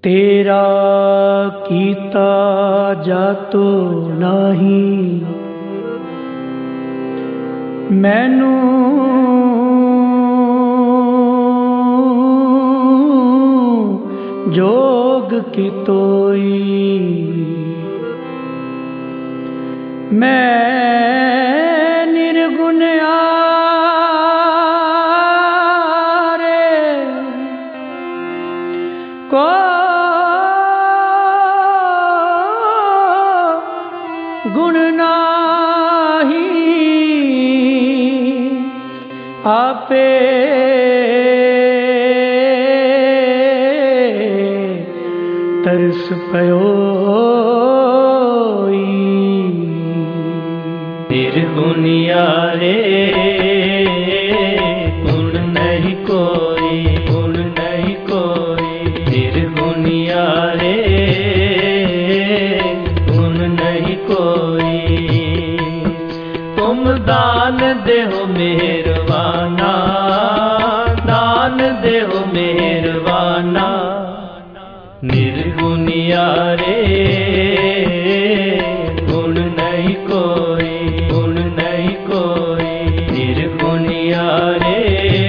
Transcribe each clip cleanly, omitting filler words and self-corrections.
तेरा कीता जातो नाही मैनू जोग की तोई मैं निर्गुण आरे को गुण नाही आपे तरस पयो निर्गुणिया रे गुण नहीं कोई, गुण नहीं कोई। निर्गुणिया रे गुण नहीं कोई। तुम दान देहो मेहरबाना, दान देहो मेहरबाना। निर्गुणिया रे गुण नहीं कोई, गुण नहीं कोई। निर्गुणिया रे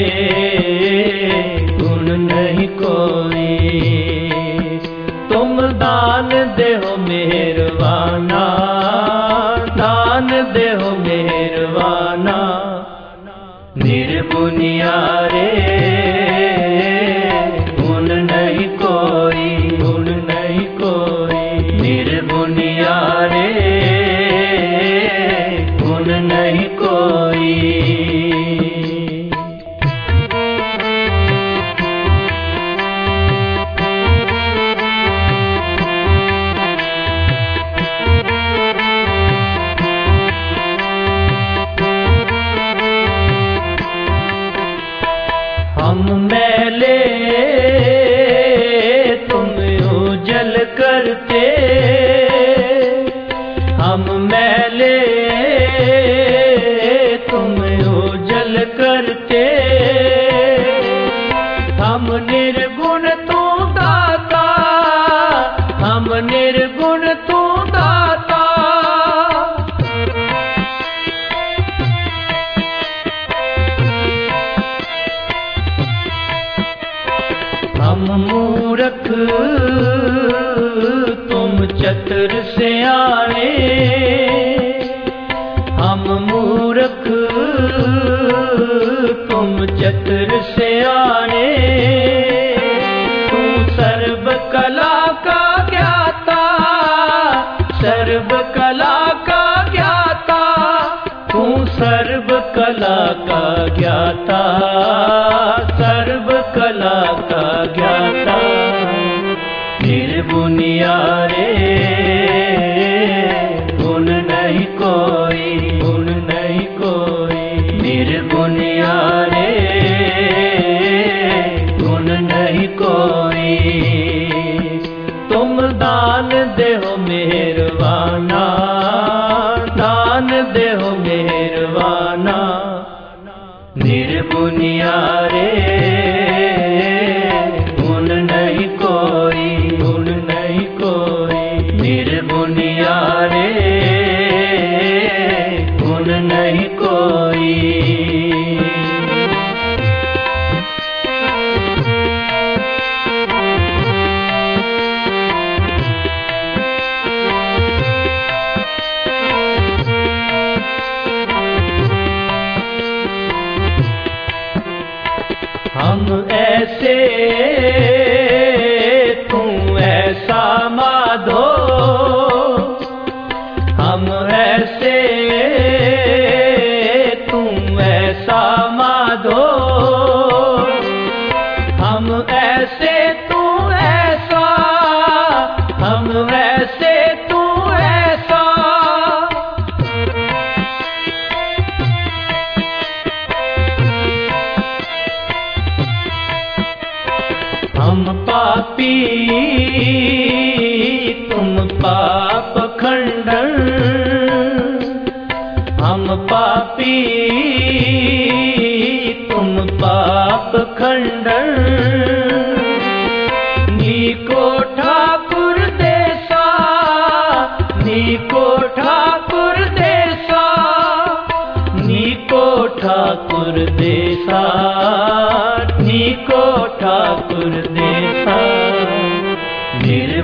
गुण नहीं कोई। तुम दान देहो मेहरबाना, दान देहो मेहरबाना। निर्गुणिया रे गुण नहीं कोई, गुण नहीं कोई। निर्गुणिया रे गुण नहीं कोई। हम मैले तुम उजल करते, हम मैले तुम उजल करते। हम निर्गुण तू दाता, हम निर्गुण तू दाता। हम मूर्ख तुम चतुर सियाणे, हम मूर्ख तुम चतुर सियाणे। तू सर्व कला का ज्ञाता, सर्व कला का ज्ञाता। तू सर्व कला का ज्ञाता, सर्व कला का ज्ञाता। निर्गुणिया रे गुण नहीं कोई, गुण नहीं कोई। निर्गुणिया रे गुण नहीं कोई। तुम दान देहो मेहरबाना, दान देहो मेहरबाना। निर्गुणिया रे गुण नहीं कोई, गुण नहीं कोई। निर्गुणिया रे गुण नहीं कोई। हम ऐसे तू ऐसा माधो, हम ऐसे तू ऐसा माधो। हम ऐसे तू ऐसा, हम ऐसे तू ऐसा। हम पापी तुम पाप खंडन, हम पापी तुम पाप खंडन। नी कोट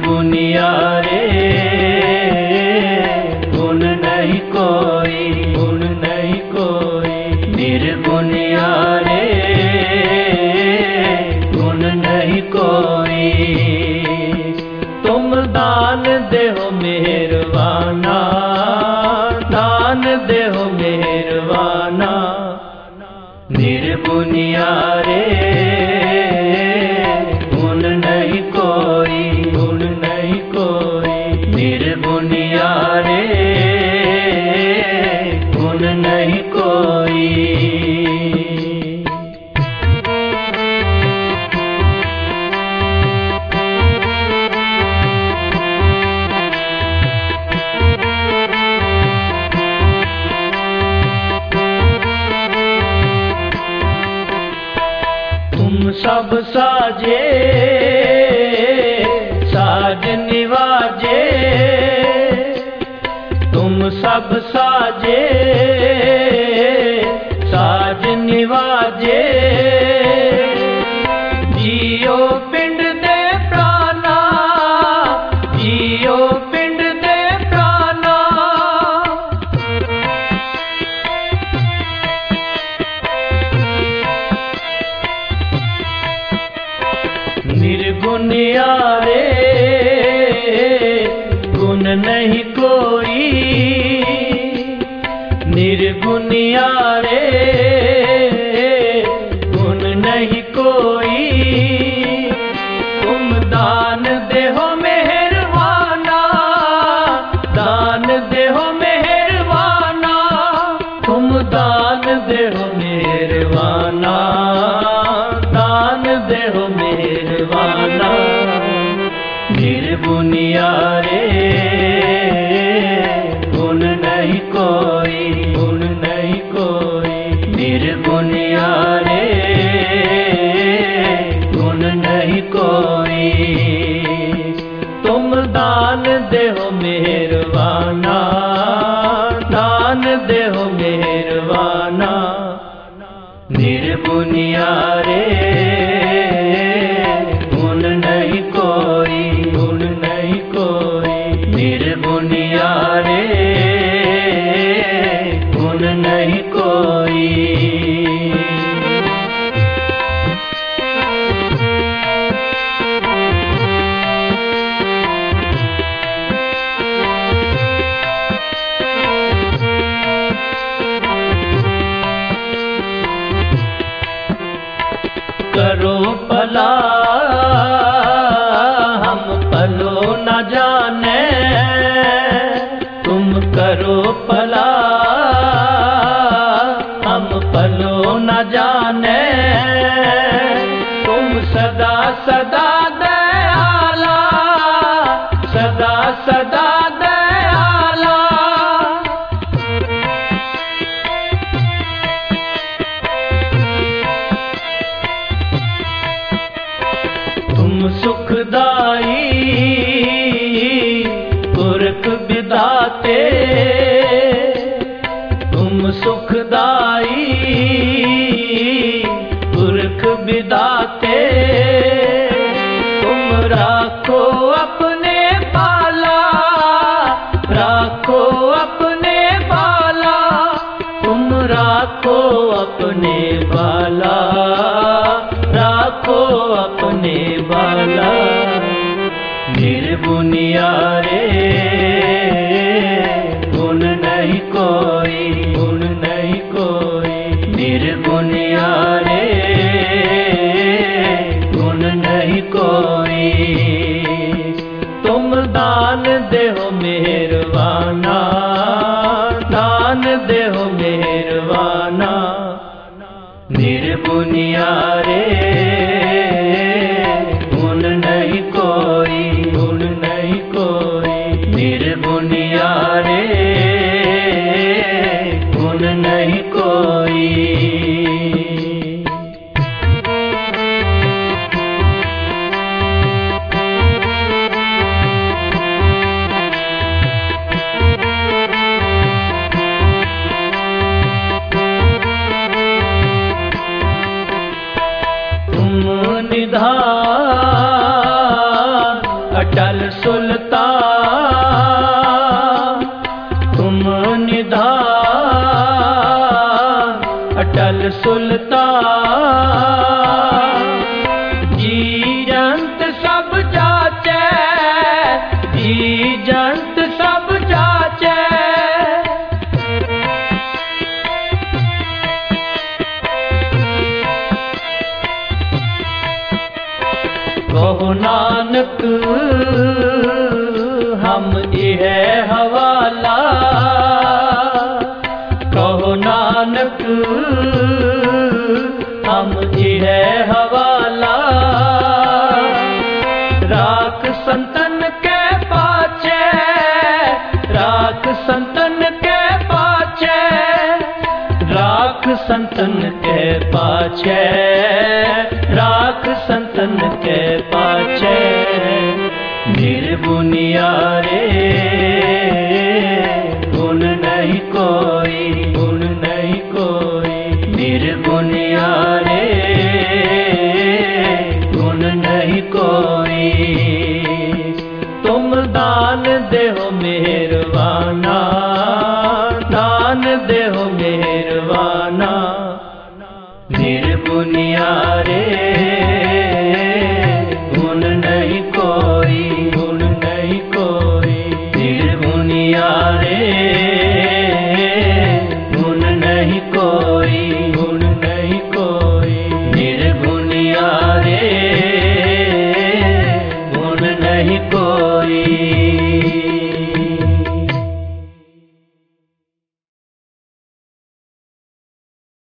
निर्गुनियारे गुण नहीं कोई, गुण नहीं कोई। निर्गुनियारे गुण नहीं कोई। तुम दान देहो मेहरबाना, दान देहो मेहरबाना। निर्गुनियारे गुण नहीं कोई, गुण नहीं कोई। निर्गुनियारे गुण नहीं कोई। सब साजे साज निवाजे, तुम सब साजे साज निवाजे। जियो पिंड दे प्राणा, जियो पिंड दे प्राणा। निर्गुनियारे गुण नहीं कोई, निर्गुनियारे गुण नहीं कोई। तुम दान देहो मेहरबाना, दान देहो मेहरबाना। तुम दान देहो मेहरबाना, दान देहो मेहरबाना। निर्गुनियारे गुण नहीं कोई, गुण नहीं कोई। निर्गुनियारे गुण नहीं कोई। तुम दान देहो मेहरबाना, दान देहो मेहरबाना। निर्गुनियारे गुण नहीं कोई, गुण नहीं कोई। निर्गुनियारे गुण नहीं कोई। करो भला हम भलो न जाने, तुम करो भला हम भलो न जाने। तुम सदा सदा दयाला, सदा सदा दयाला। तुम सुखदाई पुरख विधाते, तुम सुखदाई पुरख विधाते। तुम राखो अपने बाला, राखो अपने बाला। तुम राखो अपने बाला, राखो अपने बाला। निर्गुनियारे गुण नहीं कोई, गुण नहीं कोई। निर्गुनियारे गुण नहीं कोई। तुम दान देहो मेहरबाना, दान देहो मेहरबाना। निर्गुनियारे गुण नहीं कोई, गुण नहीं कोई। निर्गुनियारे गुण नहीं कोई। अटल सुल्तान तुम निधान, अटल सुल्तान। जी जंत सब जाचे, जी जंत सब जाचे। कहो नानक हम यह हवाला, कहो नानक हम यह हवाला। राख संतन के पाछे, राख संतन के पाछे, राख संतन के पाछे, राख संतन के पाछे। निर्गुनियारे गुण नहीं कोई, गुण नहीं कोई। निर्गुनियारे गुण नहीं कोई। तुम दान देहो मेहरबाना, दान देहो मेहरबाना। निर्गुनियारे गुण नहीं कोई, गुण नहीं कोई। निर्गुनियारे गुण नहीं कोई, गुण नहीं कोई। निर्गुनियारे गुण नहीं कोई।